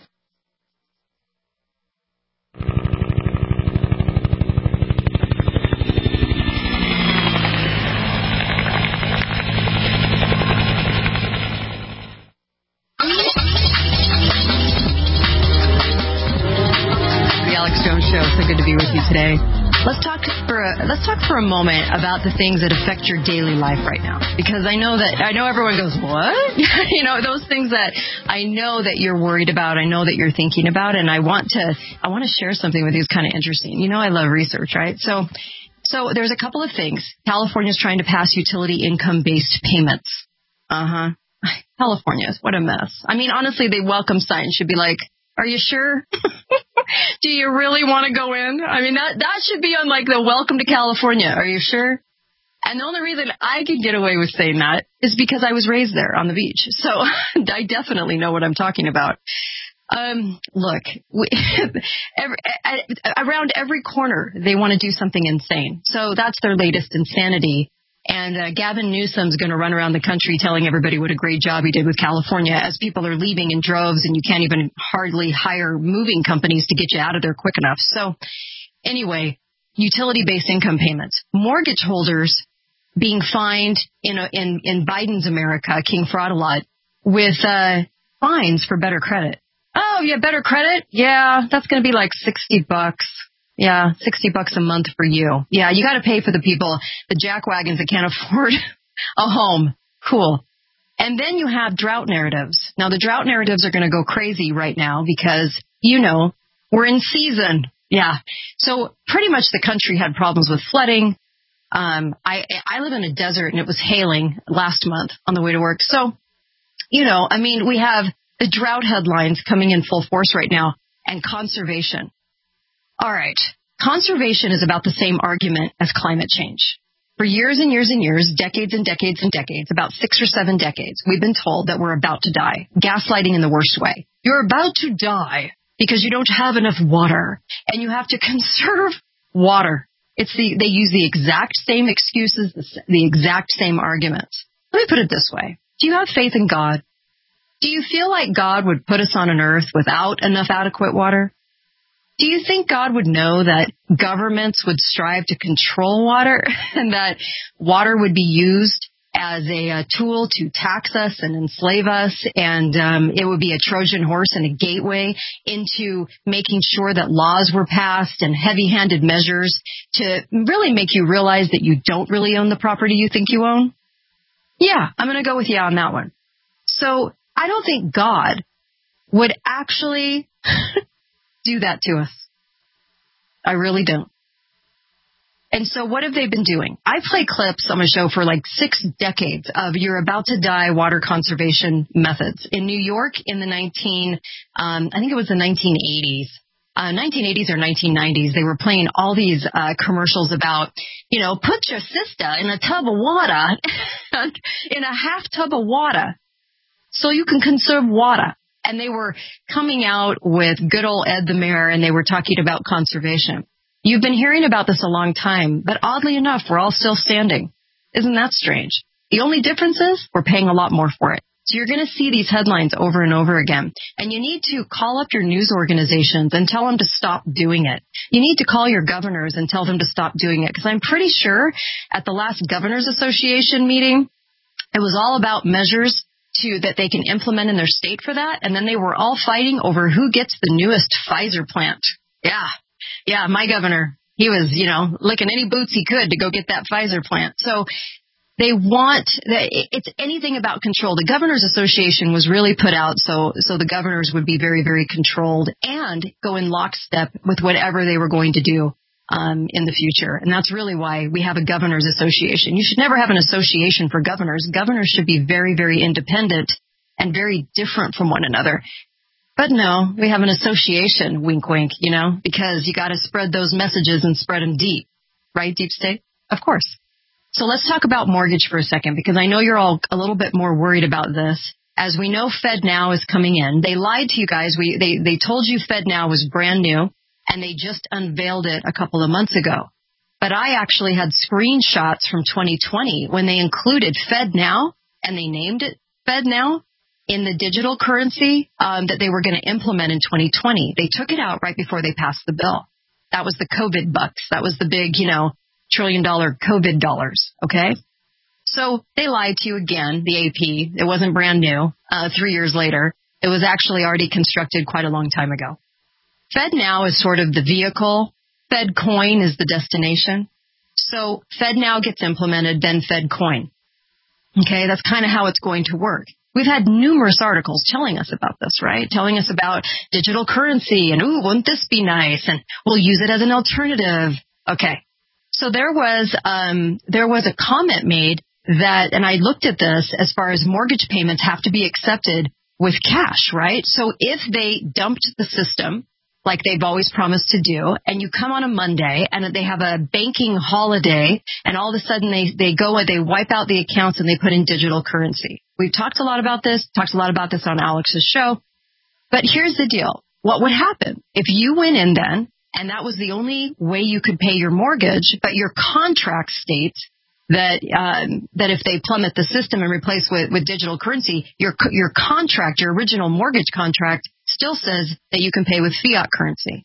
[SPEAKER 6] Show. So good to be with you today. Let's talk for a, let's talk for a moment about the things that affect your daily life right now. Because I know that I know everyone goes, what? You know, those things that I know that you're worried about, I know that you're thinking about, and I want to I want to share something with you that's kind of interesting. You know, I love research, right? So so there's a couple of things. California's trying to pass utility income based payments. Uh-huh. California, what a mess. I mean, honestly, they welcome signs should be like, are you sure? Do you really want to go in? I mean, that that should be on like the welcome to California. Are you sure? And the only reason I can get away with saying that is because I was raised there on the beach. So I definitely know what I'm talking about. Um, look, we, every, around every corner, they want to do something insane. So that's their latest insanity. And uh, Gavin Newsom's going to run around the country telling everybody what a great job he did with California as people are leaving in droves and you can't even hardly hire moving companies to get you out of there quick enough. So anyway, utility-based income payments. Mortgage holders being fined in a, in, in Biden's America, King Fraud-a-Lot, with uh, fines for better credit. Oh, you have better credit? Yeah, that's going to be like sixty bucks. Yeah, sixty bucks a month for you. Yeah, you got to pay for the people, the jackwagons that can't afford a home. Cool. And then you have drought narratives. Now, the drought narratives are going to go crazy right now because, you know, we're in season. Yeah. So pretty much the country had problems with flooding. Um, I, I live in a desert and it was hailing last month on the way to work. So, you know, I mean, we have the drought headlines coming in full force right now and conservation. All right. Conservation is about the same argument as climate change. For years and years and years, decades and decades and decades, about six or seven decades, we've been told that we're about to die. Gaslighting in the worst way. You're about to die because you don't have enough water and you have to conserve water. It's the, they use the exact same excuses, the, the exact same arguments. Let me put it this way. Do you have faith in God? Do you feel like God would put us on an earth without enough adequate water? Do you think God would know that governments would strive to control water and that water would be used as a, a tool to tax us and enslave us, and um, it would be a Trojan horse and a gateway into making sure that laws were passed and heavy-handed measures to really make you realize that you don't really own the property you think you own? Yeah, I'm going to go with you on that one. So I don't think God would actually do that to us. I really don't. And so what have they been doing? I play clips on my show for like six decades of you're about to die water conservation methods. In New York in the nineteen, um, I think it was the nineteen eighties, uh, nineteen eighties or nineteen nineties, they were playing all these uh, commercials about, you know, put your sister in a tub of water, in a half tub of water, so you can conserve water. And they were coming out with good old Ed the Mayor, and they were talking about conservation. You've been hearing about this a long time, but oddly enough, we're all still standing. Isn't that strange? The only difference is we're paying a lot more for it. So you're going to see these headlines over and over again. And you need to call up your news organizations and tell them to stop doing it. You need to call your governors and tell them to stop doing it. Because I'm pretty sure at the last Governors Association meeting, it was all about measures to that they can implement in their state for that. And then they were all fighting over who gets the newest Pfizer plant. Yeah. Yeah, my governor, he was, you know, licking any boots he could to go get that Pfizer plant. So they want, it's anything about control. The Governors Association was really put out so so the governors would be very, very controlled and go in lockstep with whatever they were going to do um, in the future. And that's really why we have a Governors Association. You should never have an association for governors. Governors should be very, very independent and very different from one another. But no, we have an association, wink, wink, you know, because you got to spread those messages and spread them deep. Right, Deep State? Of course. So let's talk about mortgage for a second, because I know you're all a little bit more worried about this. As we know, FedNow is coming in. They lied to you guys. We They, they told you FedNow was brand new, and they just unveiled it a couple of months ago. But I actually had screenshots from twenty twenty when they included FedNow, and they named it FedNow, in the digital currency um, that they were going to implement in twenty twenty. They took it out right before they passed the bill. That was the COVID bucks. That was the big, you know, trillion dollar COVID dollars. Okay. So they lied to you again, the A P. It wasn't brand new. Uh, three years later, it was actually already constructed quite a long time ago. FedNow is sort of the vehicle. FedCoin is the destination. So FedNow gets implemented, then FedCoin. Okay. That's kind of how it's going to work. We've had numerous articles telling us about this, right? Telling us about digital currency and, ooh, wouldn't this be nice? And we'll use it as an alternative. Okay. So there was, um, there was a comment made that, and I looked at this as far as mortgage payments have to be accepted with cash, right? So if they dumped the system like they've always promised to do, and you come on a Monday and they have a banking holiday, and all of a sudden they, they go and they wipe out the accounts and they put in digital currency. We've talked a lot about this, talked a lot about this on Alex's show. But here's the deal. What would happen if you went in then, and that was the only way you could pay your mortgage, but your contract states that um, that if they plummet the system and replace with, with digital currency, your your contract, your original mortgage contract, still says that you can pay with fiat currency.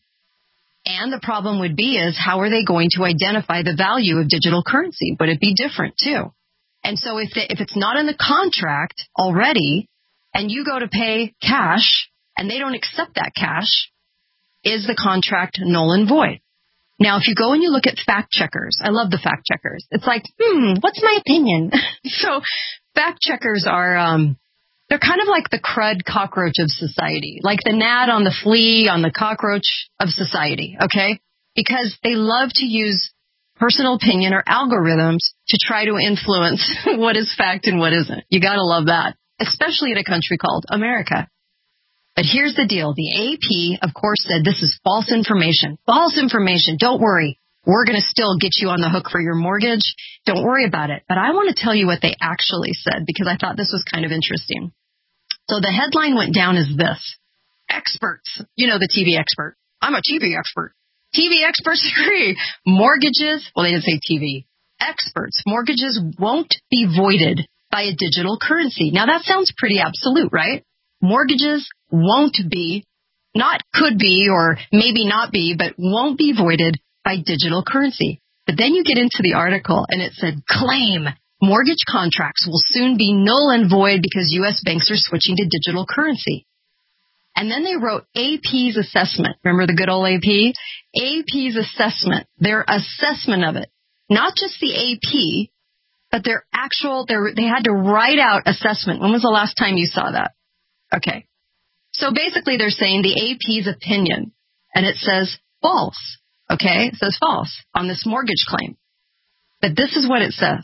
[SPEAKER 6] And the problem would be is how are they going to identify the value of digital currency? Would it be different too? And so if they, if it's not in the contract already, and you go to pay cash and they don't accept that cash, is the contract null and void? Now, if you go and you look at fact checkers, I love the fact checkers. It's like, hmm, what's my opinion? So fact checkers are, um, they're kind of like the crud cockroach of society, like the gnat on the flea on the cockroach of society, okay? Because they love to use personal opinion or algorithms to try to influence what is fact and what isn't. You gotta love that, especially in a country called America. But here's the deal. The A P, of course, said this is false information. False information. Don't worry. We're going to still get you on the hook for your mortgage. Don't worry about it. But I want to tell you what they actually said because I thought this was kind of interesting. So the headline went down as this. Experts. You know the T V expert. I'm a T V expert. T V experts agree. Mortgages, well, they didn't say T V. Experts. Mortgages won't be voided by a digital currency. Now that sounds pretty absolute, right? Mortgages won't be, not could be or maybe not be, but won't be voided by digital currency. But then you get into the article and it said, claim mortgage contracts will soon be null and void because U S banks are switching to digital currency. And then they wrote A P's assessment. Remember the good old A P? A P's assessment, their assessment of it. Not just the A P, but their actual, their, they had to write out assessment. When was the last time you saw that? Okay. So basically they're saying the A P's opinion, and it says false. Okay? It says false on this mortgage claim. But this is what it says.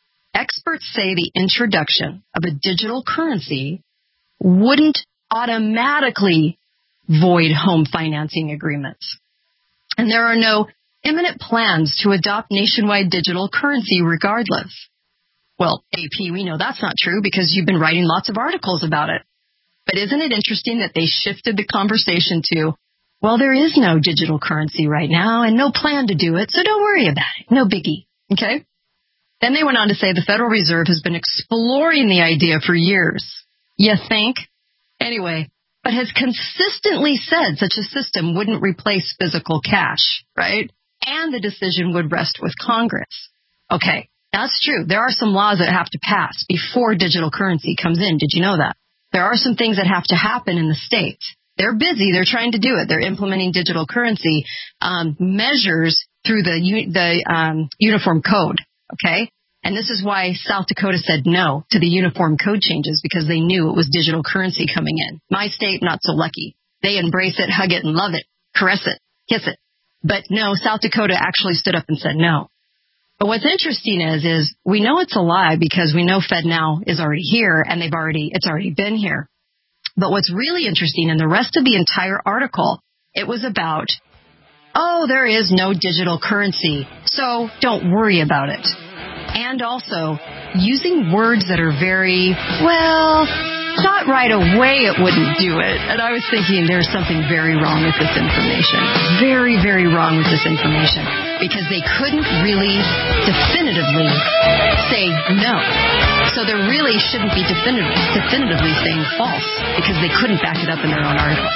[SPEAKER 6] Experts say the introduction of a digital currency wouldn't automatically void home financing agreements. And there are no imminent plans to adopt nationwide digital currency regardless. Well, A P, we know that's not true because you've been writing lots of articles about it. But isn't it interesting that they shifted the conversation to, well, there is no digital currency right now and no plan to do it, so don't worry about it. No biggie. Okay? Then they went on to say the Federal Reserve has been exploring the idea for years. You think? Anyway, but has consistently said such a system wouldn't replace physical cash, right? And the decision would rest with Congress. Okay, that's true. There are some laws that have to pass before digital currency comes in. Did you know that? There are some things that have to happen in the states. They're busy. They're trying to do it. They're implementing digital currency um, measures through the the um, Uniform Code, okay? And this is why South Dakota said no to the Uniform Code changes because they knew it was digital currency coming in. My state, not so lucky. They embrace it, hug it, and love it, caress it, kiss it. But no, South Dakota actually stood up and said no. But what's interesting is, is we know it's a lie because we know FedNow is already here and they've already, it's already been here. But what's really interesting in the rest of the entire article, it was about, oh, there is no digital currency, so don't worry about it. And also using words that are very, well, not right away it wouldn't do it. And I was thinking there's something very wrong with this information. Very, very wrong with this information. Because they couldn't really definitively say no. So there really shouldn't be definitive, definitively saying false because they couldn't back it up in their own article.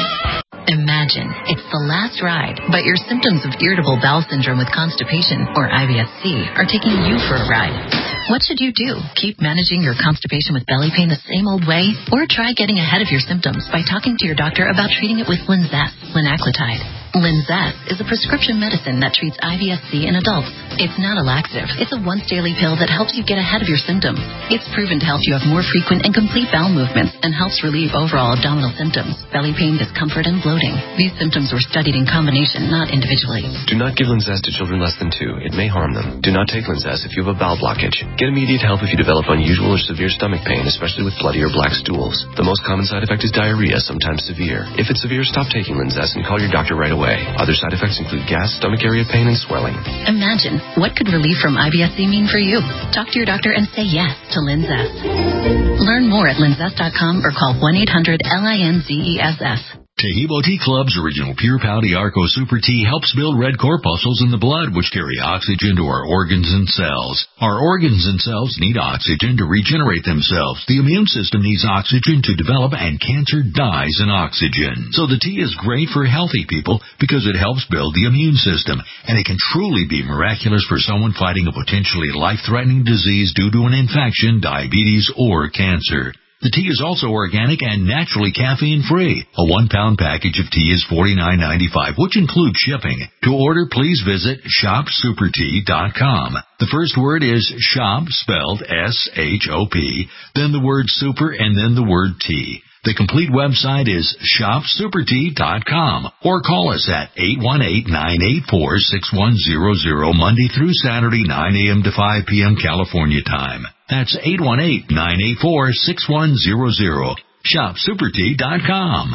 [SPEAKER 4] Imagine it's the last ride, but your symptoms of irritable bowel syndrome with constipation, or I B S C, are taking you for a ride. What should you do? Keep managing your constipation with belly pain the same old way? Or try getting ahead of your symptoms by talking to your doctor about treating it with Linzess, linaclotide. Linzess is a prescription medicine that treats I B S C in adults. It's not a laxative. It's a once-daily pill that helps you get ahead of your symptoms. It's proven to help you have more frequent and complete bowel movements and helps relieve overall abdominal symptoms, belly pain, discomfort, and bloating. These symptoms were studied in combination, not individually.
[SPEAKER 18] Do not give Linzess to children less than two. It may harm them. Do not take Linzess if you have a bowel blockage. Get immediate help if you develop unusual or severe stomach pain, especially with bloody or black stools. The most common side effect is diarrhea, sometimes severe. If it's severe, stop taking Linzess and call your doctor right away. Other side effects include gas, stomach area pain, and swelling.
[SPEAKER 4] Imagine, what could relief from I B S C mean for you? Talk to your doctor and say yes to Linzess. Learn more at linzess dot com or call one eight hundred L I N Z E S S.
[SPEAKER 1] To
[SPEAKER 2] Taheebo Tea Club's original Pure Pau Arco Super Tea helps build red corpuscles in the blood, which carry oxygen to our organs and cells. Our organs and cells need oxygen to regenerate themselves. The immune system needs oxygen to develop, and cancer dies in oxygen. So the tea is great for healthy people because it helps build the immune system, and it can truly be miraculous for someone fighting a potentially life-threatening disease due to an infection, diabetes, or cancer. The tea is also organic and naturally caffeine-free. A one-pound package of tea is forty-nine ninety-five, which includes shipping. To order, please visit shop super tea dot com. The first word is shop, spelled S H O P, then the word super, and then the word tea. The complete website is shop super tea dot com, or call us at eight one eight, nine eight four, six one zero zero Monday through Saturday, nine a.m. to five p.m. California time. That's eight one eight, nine eight four, six one zero zero. shop super tea dot com.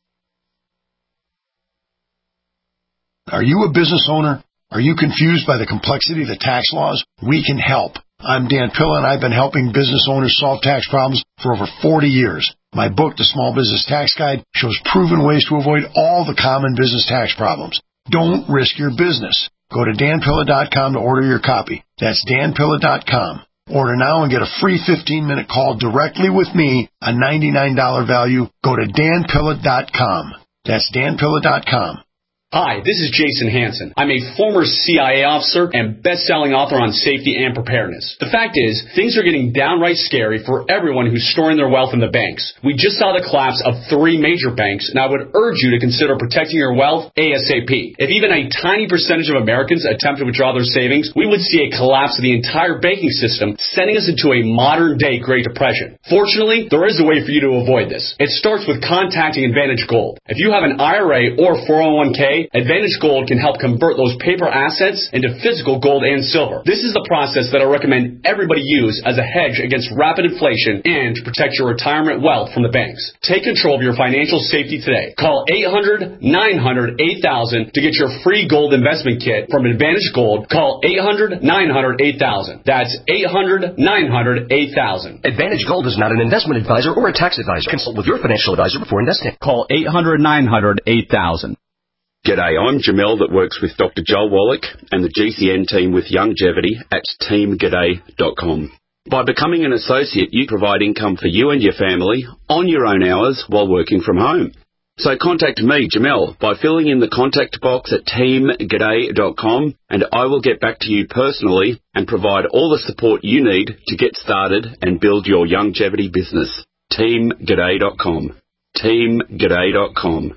[SPEAKER 22] Are you a business owner? Are you confused by the complexity of the tax laws? We can help. I'm Dan Pilla, and I've been helping business owners solve tax problems for over forty years. My book, The Small Business Tax Guide, shows proven ways to avoid all the common business tax problems. Don't risk your business. Go to dan pilla dot com to order your copy. That's dan pilla dot com. Order now and get a free fifteen-minute call directly with me, a ninety-nine dollars value. Go to dan pilla dot com. That's dan pilla dot com.
[SPEAKER 23] Hi, this is Jason Hansen. I'm a former C I A officer and best-selling author on safety and preparedness. The fact is, things are getting downright scary for everyone who's storing their wealth in the banks. We just saw the collapse of three major banks, and I would urge you to consider protecting your wealth ASAP. If even a tiny percentage of Americans attempt to withdraw their savings, we would see a collapse of the entire banking system, sending us into a modern-day Great Depression. Fortunately, there is a way for you to avoid this. It starts with contacting Advantage Gold. If you have an I R A or four oh one k, Advantage Gold can help convert those paper assets into physical gold and silver. This is the process that I recommend everybody use as a hedge against rapid inflation and to protect your retirement wealth from the banks. Take control of your financial safety today. Call eight hundred, nine hundred, eight thousand to get your free gold investment kit from Advantage Gold. Call eight hundred, nine hundred, eight thousand. That's eight hundred, nine hundred, eight thousand.
[SPEAKER 24] Advantage Gold is not an investment advisor or a tax advisor. Consult with your financial advisor before investing.
[SPEAKER 25] Call eight hundred, nine hundred, eight thousand.
[SPEAKER 26] G'day, I'm Jamel that works with Doctor Joel Wallach and the G C N team with Youngevity at team g'day dot com. By becoming an associate, you provide income for you and your family on your own hours while working from home. So contact me, Jamel, by filling in the contact box at team g'day dot com, and I will get back to you personally and provide all the support you need to get started and build your Youngevity business. team g'day dot com. team g'day dot com.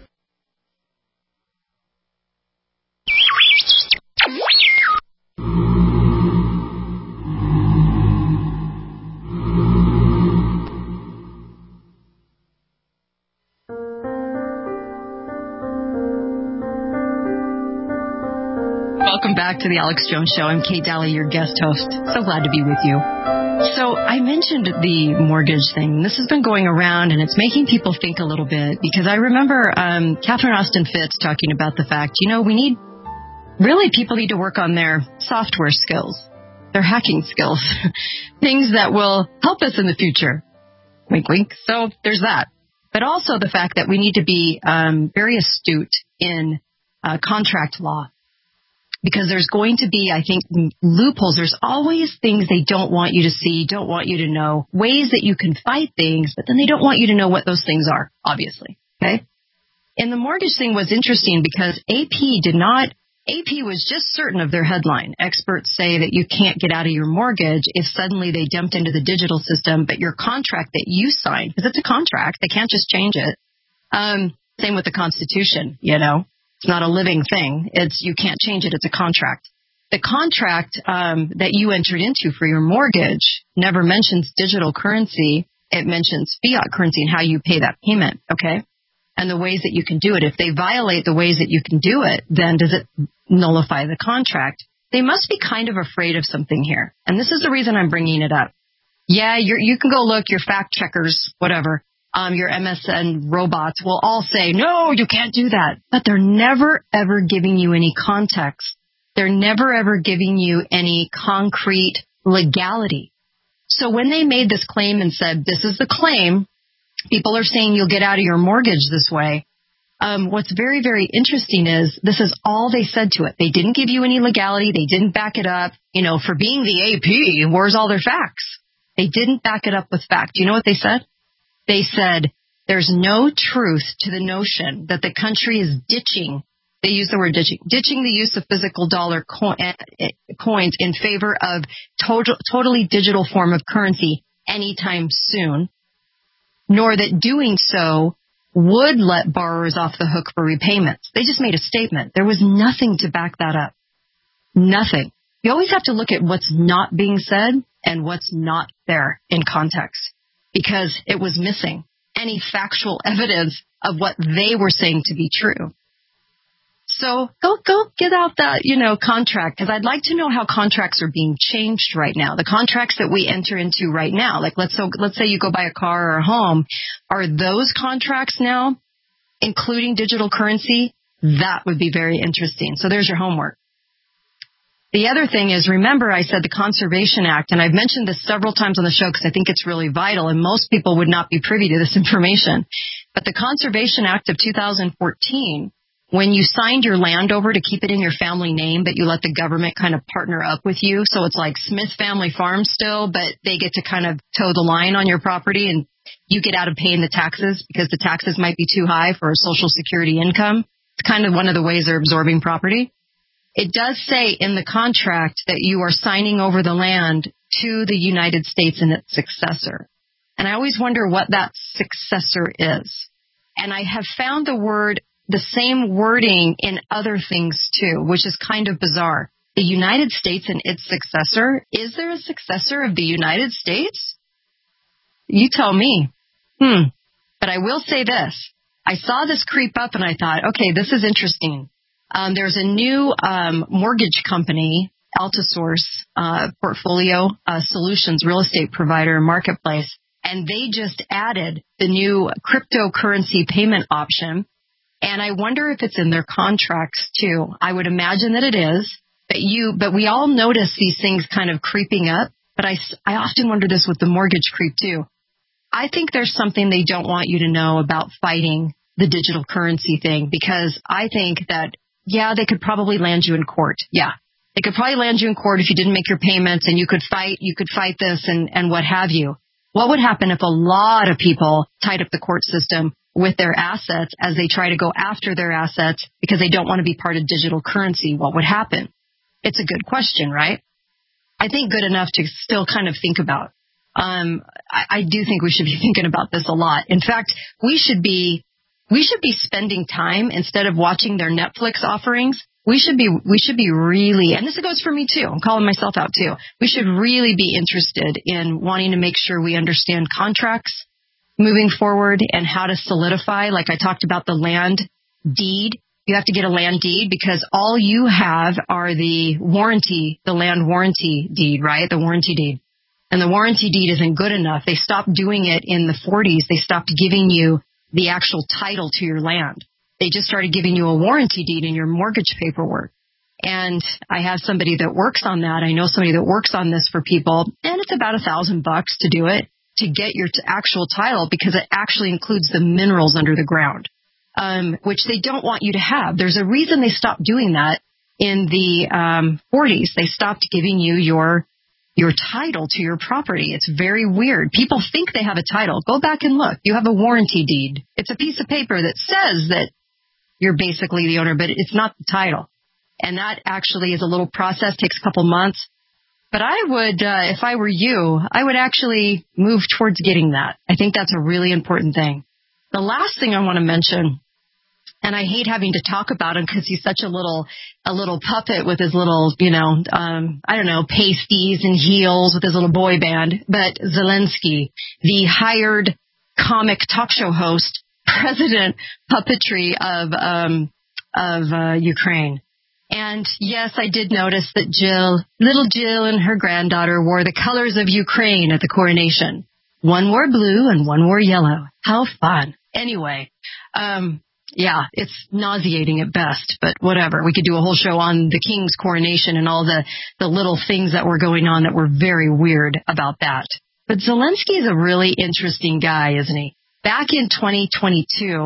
[SPEAKER 6] Welcome back to the Alex Jones Show. I'm Kate Daly, your guest host. So glad to be with you. So I mentioned the mortgage thing. This has been going around, and it's making people think a little bit, because I remember um, Catherine Austin Fitts talking about the fact, you know, we need, really people need to work on their software skills, their hacking skills, things that will help us in the future. Wink, wink. So there's that. But also the fact that we need to be um, very astute in uh, contract law. Because there's going to be, I think, loopholes. There's always things they don't want you to see, don't want you to know, ways that you can fight things, but then they don't want you to know what those things are, obviously. Okay? And the mortgage thing was interesting because A P did not, A P was just certain of their headline. Experts say that you can't get out of your mortgage if suddenly they dumped into the digital system, but your contract that you signed, because it's a contract, they can't just change it. Um, same with the Constitution, you know. It's not a living thing. It's, you can't change it. It's a contract. The contract um, that you entered into for your mortgage never mentions digital currency. It mentions fiat currency and how you pay that payment, okay? And the ways that you can do it. If they violate the ways that you can do it, then does it nullify the contract? They must be kind of afraid of something here. And this is the reason I'm bringing it up. Yeah, you're, you can go look, your fact checkers, whatever. Um, your M S N robots will all say, no, you can't do that. But they're never, ever giving you any context. They're never, ever giving you any concrete legality. So when they made this claim and said, this is the claim, people are saying you'll get out of your mortgage this way. Um, what's very, very interesting is this is all they said to it. They didn't give you any legality. They didn't back it up. You know, for being the A P, where's all their facts? They didn't back it up with fact. Do you know what they said? They said there's no truth to the notion that the country is ditching. They use the word ditching, ditching the use of physical dollar co- coins in favor of total, totally digital form of currency anytime soon, nor that doing so would let borrowers off the hook for repayments. They just made a statement. There was nothing to back that up. Nothing. You always have to look at what's not being said and what's not there in context, because it was missing any factual evidence of what they were saying to be true. So go, go get out that, you know, contract, because I'd like to know how contracts are being changed right now. The contracts that we enter into right now, like let's, so, let's say you go buy a car or a home, are those contracts now including digital currency? That would be very interesting. So there's your homework. The other thing is, remember I said the Conservation Act, and I've mentioned this several times on the show because I think it's really vital, and most people would not be privy to this information. But the Conservation Act of two thousand fourteen, when you signed your land over to keep it in your family name, but you let the government kind of partner up with you, so it's like Smith Family Farm still, but they get to kind of toe the line on your property, and you get out of paying the taxes because the taxes might be too high for a Social Security income. It's kind of one of the ways they're absorbing property. It does say in the contract that you are signing over the land to the United States and its successor. And I always wonder what that successor is. And I have found the word, the same wording in other things too, which is kind of bizarre. The United States and its successor. Is there a successor of the United States? You tell me. Hmm. But I will say this. I saw this creep up and I thought, okay, this is interesting. Um, there's a new um, mortgage company, Altisource uh, Portfolio uh, Solutions, real estate provider marketplace, and they just added the new cryptocurrency payment option. And I wonder if it's in their contracts too. I would imagine that it is. But you, but we all notice these things kind of creeping up. But I, I often wonder this with the mortgage creep too. I think there's something they don't want you to know about fighting the digital currency thing, because I think that, yeah, they could probably land you in court. Yeah, they could probably land you in court if you didn't make your payments, and you could fight, you could fight this and, and what have you. What would happen if a lot of people tied up the court system with their assets as they try to go after their assets because they don't want to be part of digital currency? What would happen? It's a good question, right? I think good enough to still kind of think about. Um, I, I do think we should be thinking about this a lot. In fact, we should be We should be spending time instead of watching their Netflix offerings. We should be, we should be really, and this goes for me too. I'm calling myself out too. We should really be interested in wanting to make sure we understand contracts moving forward and how to solidify. Like I talked about the land deed. You have to get a land deed because all you have are the warranty, the land warranty deed, right? The warranty deed. And the warranty deed isn't good enough. They stopped doing it in the forties. They stopped giving you the actual title to your land. They just started giving you a warranty deed in your mortgage paperwork. And I have somebody that works on that. I know somebody that works on this for people, and it's about a thousand bucks to do it, to get your t- actual title, because it actually includes the minerals under the ground, um, which they don't want you to have. There's a reason they stopped doing that in the um, forties. They stopped giving you your your title to your property. It's very weird. People think they have a title. Go back and look. You have a warranty deed. It's a piece of paper that says that you're basically the owner, but it's not the title. And that actually is a little process, takes a couple months. But I would, uh, if I were you, I would actually move towards getting that. I think that's a really important thing. The last thing I want to mention, and I hate having to talk about him because he's such a little, a little puppet with his little, you know, um, I don't know, pasties and heels with his little boy band. But Zelensky, the hired comic talk show host, president puppetry of, um, of, uh, Ukraine. And yes, I did notice that Jill, little Jill and her granddaughter wore the colors of Ukraine at the coronation. One wore blue and one wore yellow. How fun. Anyway, um, yeah, it's nauseating at best, but whatever. We could do a whole show on the king's coronation and all the, the little things that were going on that were very weird about that. But Zelensky is a really interesting guy, isn't he? Back in twenty twenty-two,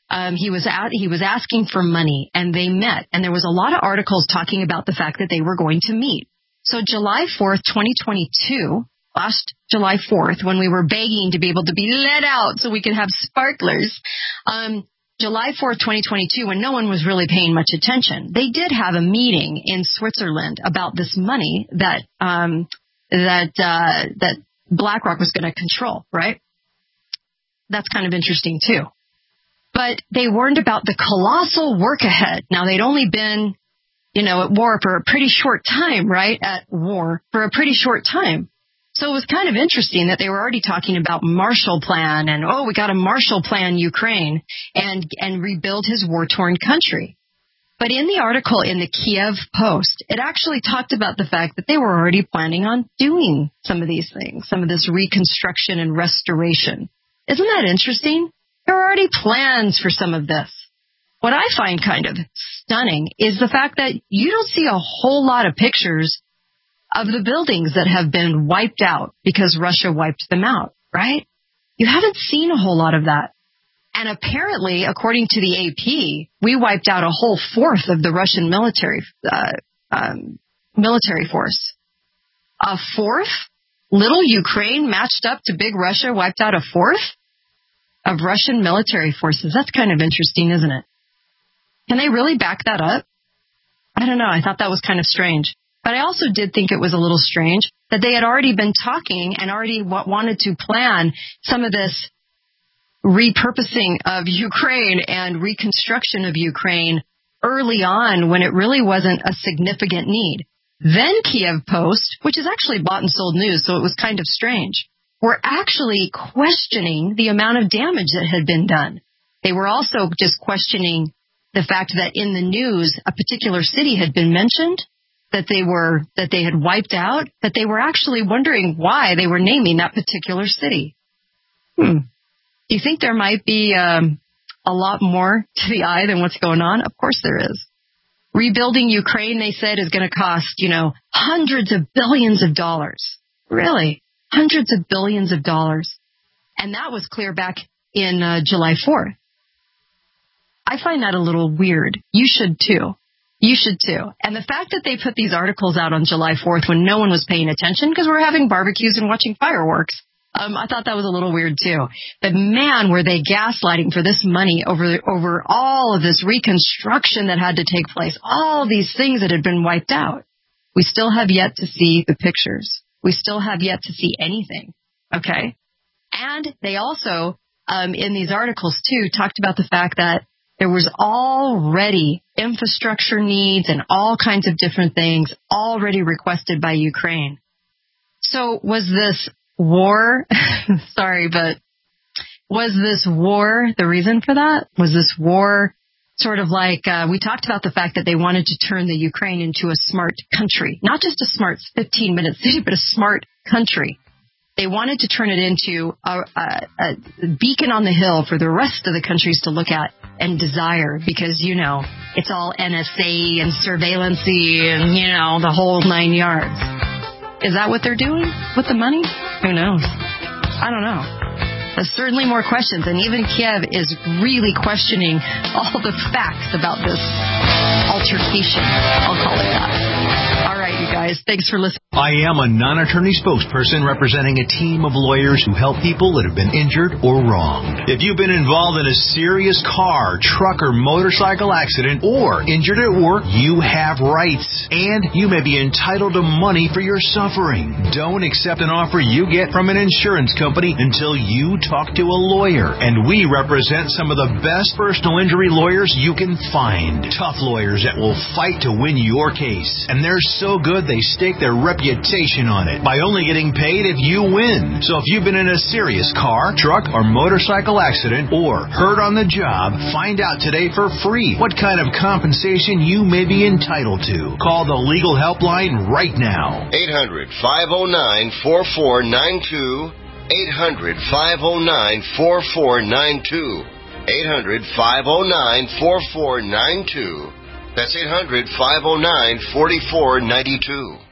[SPEAKER 5] Um, he was at, he was asking for money, and they met. And there was a lot of articles talking about the fact that they were going to meet. So July fourth, twenty twenty-two, last July fourth, when we were begging to be able to be let out so we could have sparklers, um, July fourth, twenty twenty-two, when no one was really paying much attention, they did have a meeting in Switzerland about this money that um, that uh, that BlackRock was going to control, right? That's kind of interesting, too. But they warned about the colossal work ahead. Now, they'd only been, you know, at war for a pretty short time, right? At war for a pretty short time. So it was kind of interesting that they were already talking about Marshall Plan and, oh, we got a Marshall Plan Ukraine and, and rebuild his war-torn country. But in the article in the Kiev Post, it actually talked about the fact that they were already planning on doing some of these things, some of this reconstruction and restoration. Isn't that interesting? There are already plans for some of this. What I find kind of stunning is the fact that you don't see a whole lot of pictures of the buildings that have been wiped out because Russia wiped them out, right? You haven't seen a whole lot of that. And apparently, according to the A P, we wiped out a whole fourth of the Russian military uh, um, military force. A fourth? Little Ukraine matched up to big Russia wiped out a fourth of Russian military forces. That's kind of interesting, isn't it? Can they really back that up? I don't know. I thought that was kind of strange. But I also did think it was a little strange that they had already been talking and already w- wanted to plan some of this repurposing of Ukraine and reconstruction of Ukraine early on when it really wasn't a significant need. Then Kiev Post, which is actually bought and sold news, so it was kind of strange, were actually questioning the amount of damage that had been done. They were also just questioning the fact that in the news a particular city had been mentioned, that they were that they had wiped out, that they were actually wondering why they were naming that particular city. Hmm. Do you think there might be um, a lot more to the eye than what's going on? Of course there is. Rebuilding Ukraine, they said, is going to cost, you know, hundreds of billions of dollars. Really? Hundreds of billions of dollars. And that was clear back in uh, July fourth. I find that a little weird. You should too. You should too. And the fact that they put these articles out on July fourth when no one was paying attention because we're having barbecues and watching fireworks, um, I thought that was a little weird too. But man, were they gaslighting for this money over over all of this reconstruction that had to take place, all these things that had been wiped out. We still have yet to see the pictures. We still have yet to see anything. Okay? And they also, um, in these articles too, talked about the fact that there was already infrastructure needs and all kinds of different things already requested by Ukraine. So was this war, sorry, but was this war the reason for that? Was this war sort of like, uh, we talked about the fact that they wanted to turn the Ukraine into a smart country, not just a smart fifteen-minute city, but a smart country. They wanted to turn it into a, a, a beacon on the hill for the rest of the countries to look at and desire because, you know, it's all N S A and surveillance-y and, you know, the whole nine yards. Is that what they're doing with the money? Who knows? I don't know. There's certainly more questions, and even Kiev is really questioning all the facts about this altercation. I'll call it that. All right, you guys. Thanks for listening.
[SPEAKER 7] I am a non-attorney spokesperson representing a team of lawyers who help people that have been injured or wronged. If you've been involved in a serious car, truck, or motorcycle accident or injured at work, you have rights, and you may be entitled to money for your suffering. Don't accept an offer you get from an insurance company until you talk to a lawyer, and we represent some of the best personal injury lawyers you can find. Tough lawyers that will fight to win your case, and they're so good they stake their reputation on it by only getting paid if you win. So if you've been in a serious car, truck, or motorcycle accident or hurt on the job, find out today for free what kind of compensation you may be entitled to. Call the legal helpline right now.
[SPEAKER 8] eight hundred, five oh nine, four four nine two. eight hundred, five oh nine, four four nine two. eight hundred, five oh nine, four four nine two. That's eight hundred, five oh nine, four four nine two.